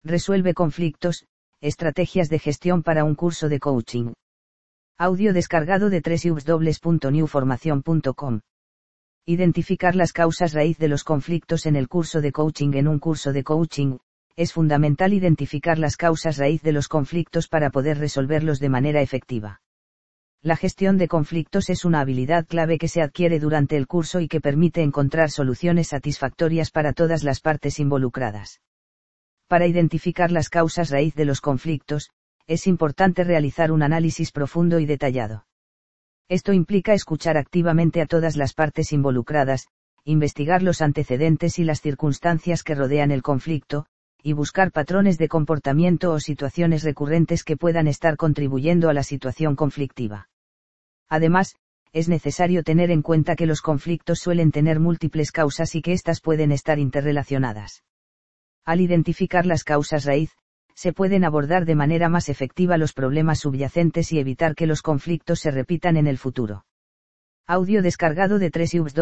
Resuelve conflictos, estrategias de gestión para un curso de coaching. Audio descargado de www.newformacion.com. Identificar las causas raíz de los conflictos en el curso de coaching. En un curso de coaching, es fundamental identificar las causas raíz de los conflictos para poder resolverlos de manera efectiva. La gestión de conflictos es una habilidad clave que se adquiere durante el curso y que permite encontrar soluciones satisfactorias para todas las partes involucradas. Para identificar las causas raíz de los conflictos, es importante realizar un análisis profundo y detallado. Esto implica escuchar activamente a todas las partes involucradas, investigar los antecedentes y las circunstancias que rodean el conflicto, y buscar patrones de comportamiento o situaciones recurrentes que puedan estar contribuyendo a la situación conflictiva. Además, es necesario tener en cuenta que los conflictos suelen tener múltiples causas y que éstas pueden estar interrelacionadas. Al identificar las causas raíz, se pueden abordar de manera más efectiva los problemas subyacentes y evitar que los conflictos se repitan en el futuro. Audio descargado de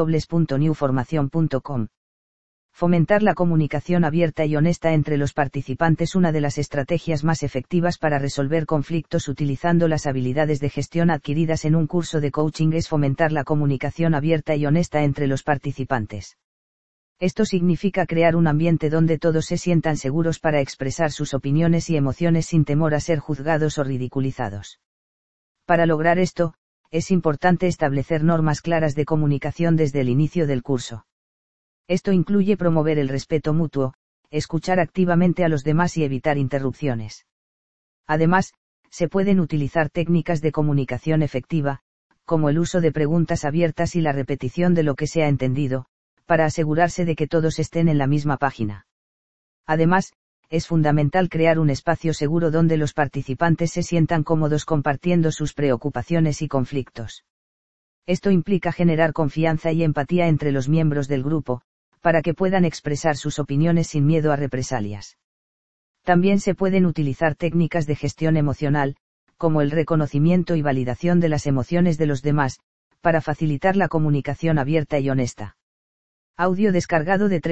www.newformacion.com. Fomentar la comunicación abierta y honesta entre los participantes. Una de las estrategias más efectivas para resolver conflictos utilizando las habilidades de gestión adquiridas en un curso de coaching es fomentar la comunicación abierta y honesta entre los participantes. Esto significa crear un ambiente donde todos se sientan seguros para expresar sus opiniones y emociones sin temor a ser juzgados o ridiculizados. Para lograr esto, es importante establecer normas claras de comunicación desde el inicio del curso. Esto incluye promover el respeto mutuo, escuchar activamente a los demás y evitar interrupciones. Además, se pueden utilizar técnicas de comunicación efectiva, como el uso de preguntas abiertas y la repetición de lo que se ha entendido, para asegurarse de que todos estén en la misma página. Además, es fundamental crear un espacio seguro donde los participantes se sientan cómodos compartiendo sus preocupaciones y conflictos. Esto implica generar confianza y empatía entre los miembros del grupo, para que puedan expresar sus opiniones sin miedo a represalias. También se pueden utilizar técnicas de gestión emocional, como el reconocimiento y validación de las emociones de los demás, para facilitar la comunicación abierta y honesta. Audio descargado de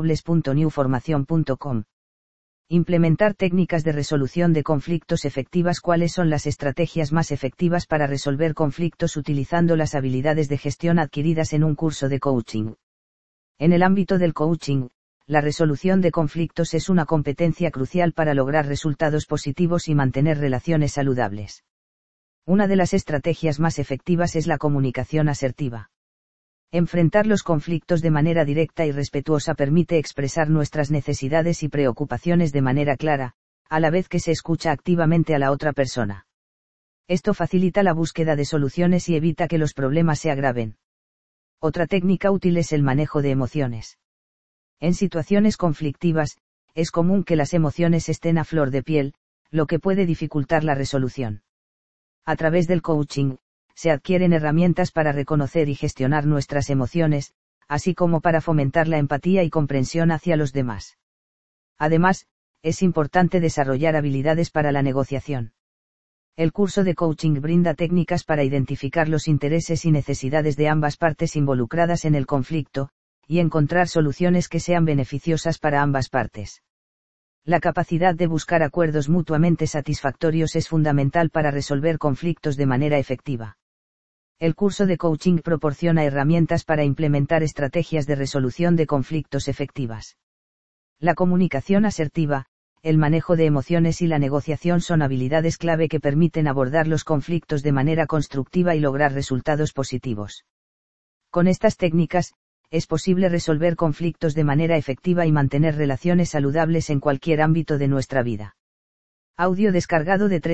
www.newformacion.com. Implementar técnicas de resolución de conflictos efectivas. ¿Cuáles son las estrategias más efectivas para resolver conflictos utilizando las habilidades de gestión adquiridas en un curso de coaching? En el ámbito del coaching, la resolución de conflictos es una competencia crucial para lograr resultados positivos y mantener relaciones saludables. Una de las estrategias más efectivas es la comunicación asertiva. Enfrentar los conflictos de manera directa y respetuosa permite expresar nuestras necesidades y preocupaciones de manera clara, a la vez que se escucha activamente a la otra persona. Esto facilita la búsqueda de soluciones y evita que los problemas se agraven. Otra técnica útil es el manejo de emociones. En situaciones conflictivas, es común que las emociones estén a flor de piel, lo que puede dificultar la resolución. A través del coaching, se adquieren herramientas para reconocer y gestionar nuestras emociones, así como para fomentar la empatía y comprensión hacia los demás. Además, es importante desarrollar habilidades para la negociación. El curso de coaching brinda técnicas para identificar los intereses y necesidades de ambas partes involucradas en el conflicto, y encontrar soluciones que sean beneficiosas para ambas partes. La capacidad de buscar acuerdos mutuamente satisfactorios es fundamental para resolver conflictos de manera efectiva. El curso de coaching proporciona herramientas para implementar estrategias de resolución de conflictos efectivas. La comunicación asertiva, el manejo de emociones y la negociación son habilidades clave que permiten abordar los conflictos de manera constructiva y lograr resultados positivos. Con estas técnicas, es posible resolver conflictos de manera efectiva y mantener relaciones saludables en cualquier ámbito de nuestra vida. Audio descargado de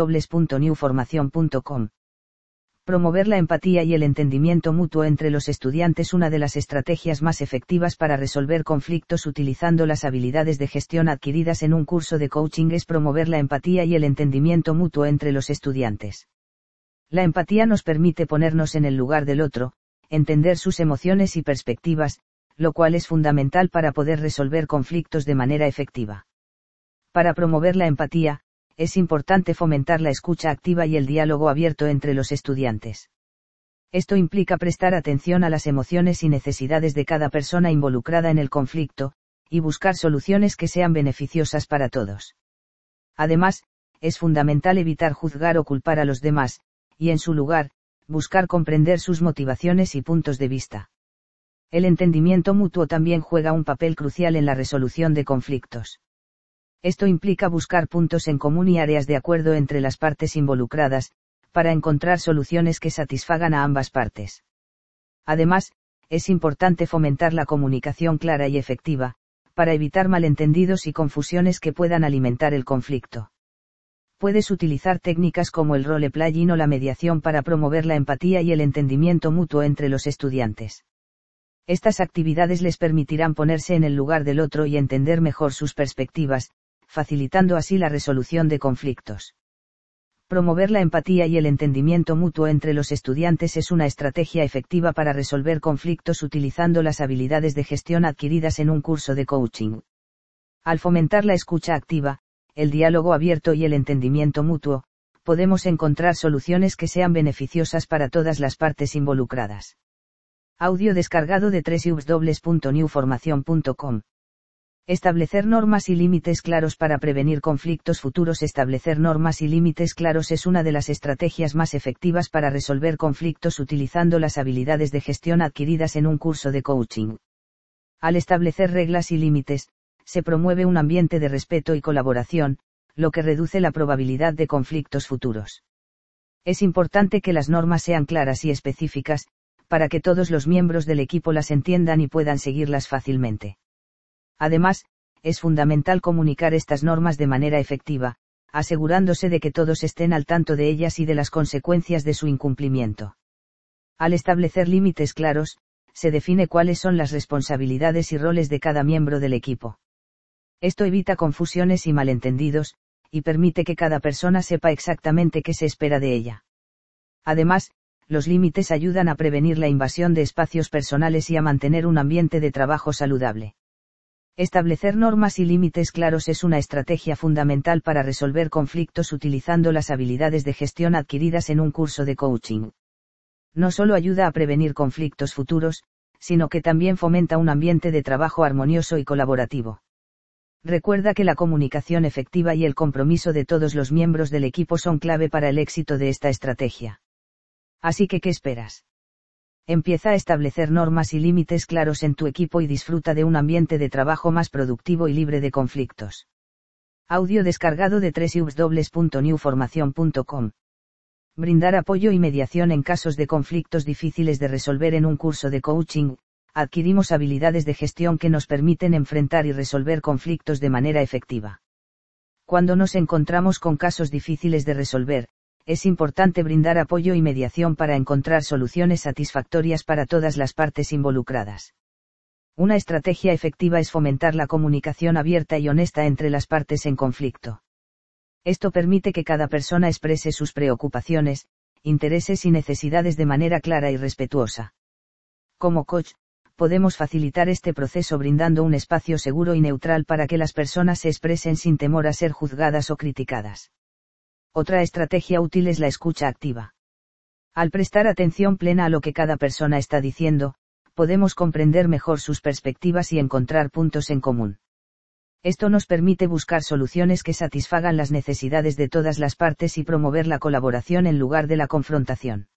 www.newformacion.com. Promover la empatía y el entendimiento mutuo entre los estudiantes. Una de las estrategias más efectivas para resolver conflictos utilizando las habilidades de gestión adquiridas en un curso de coaching es promover la empatía y el entendimiento mutuo entre los estudiantes. La empatía nos permite ponernos en el lugar del otro, entender sus emociones y perspectivas, lo cual es fundamental para poder resolver conflictos de manera efectiva. Para promover la empatía, es importante fomentar la escucha activa y el diálogo abierto entre los estudiantes. Esto implica prestar atención a las emociones y necesidades de cada persona involucrada en el conflicto, y buscar soluciones que sean beneficiosas para todos. Además, es fundamental evitar juzgar o culpar a los demás, y en su lugar, buscar comprender sus motivaciones y puntos de vista. El entendimiento mutuo también juega un papel crucial en la resolución de conflictos. Esto implica buscar puntos en común y áreas de acuerdo entre las partes involucradas, para encontrar soluciones que satisfagan a ambas partes. Además, es importante fomentar la comunicación clara y efectiva, para evitar malentendidos y confusiones que puedan alimentar el conflicto. Puedes utilizar técnicas como el role-playing o la mediación para promover la empatía y el entendimiento mutuo entre los estudiantes. Estas actividades les permitirán ponerse en el lugar del otro y entender mejor sus perspectivas, facilitando así la resolución de conflictos. Promover la empatía y el entendimiento mutuo entre los estudiantes es una estrategia efectiva para resolver conflictos utilizando las habilidades de gestión adquiridas en un curso de coaching. Al fomentar la escucha activa, el diálogo abierto y el entendimiento mutuo, podemos encontrar soluciones que sean beneficiosas para todas las partes involucradas. Audio descargado de www.newformacion.com. Establecer normas y límites claros para prevenir conflictos futuros. Establecer normas y límites claros es una de las estrategias más efectivas para resolver conflictos utilizando las habilidades de gestión adquiridas en un curso de coaching. Al establecer reglas y límites, se promueve un ambiente de respeto y colaboración, lo que reduce la probabilidad de conflictos futuros. Es importante que las normas sean claras y específicas, para que todos los miembros del equipo las entiendan y puedan seguirlas fácilmente. Además, es fundamental comunicar estas normas de manera efectiva, asegurándose de que todos estén al tanto de ellas y de las consecuencias de su incumplimiento. Al establecer límites claros, se define cuáles son las responsabilidades y roles de cada miembro del equipo. Esto evita confusiones y malentendidos, y permite que cada persona sepa exactamente qué se espera de ella. Además, los límites ayudan a prevenir la invasión de espacios personales y a mantener un ambiente de trabajo saludable. Establecer normas y límites claros es una estrategia fundamental para resolver conflictos utilizando las habilidades de gestión adquiridas en un curso de coaching. No solo ayuda a prevenir conflictos futuros, sino que también fomenta un ambiente de trabajo armonioso y colaborativo. Recuerda que la comunicación efectiva y el compromiso de todos los miembros del equipo son clave para el éxito de esta estrategia. Así que, ¿qué esperas? Empieza a establecer normas y límites claros en tu equipo y disfruta de un ambiente de trabajo más productivo y libre de conflictos. Audio descargado de www.newformacion.com. Brindar apoyo y mediación en casos de conflictos difíciles de resolver. En un curso de coaching, adquirimos habilidades de gestión que nos permiten enfrentar y resolver conflictos de manera efectiva. Cuando nos encontramos con casos difíciles de resolver, es importante brindar apoyo y mediación para encontrar soluciones satisfactorias para todas las partes involucradas. Una estrategia efectiva es fomentar la comunicación abierta y honesta entre las partes en conflicto. Esto permite que cada persona exprese sus preocupaciones, intereses y necesidades de manera clara y respetuosa. Como coach, podemos facilitar este proceso brindando un espacio seguro y neutral para que las personas se expresen sin temor a ser juzgadas o criticadas. Otra estrategia útil es la escucha activa. Al prestar atención plena a lo que cada persona está diciendo, podemos comprender mejor sus perspectivas y encontrar puntos en común. Esto nos permite buscar soluciones que satisfagan las necesidades de todas las partes y promover la colaboración en lugar de la confrontación.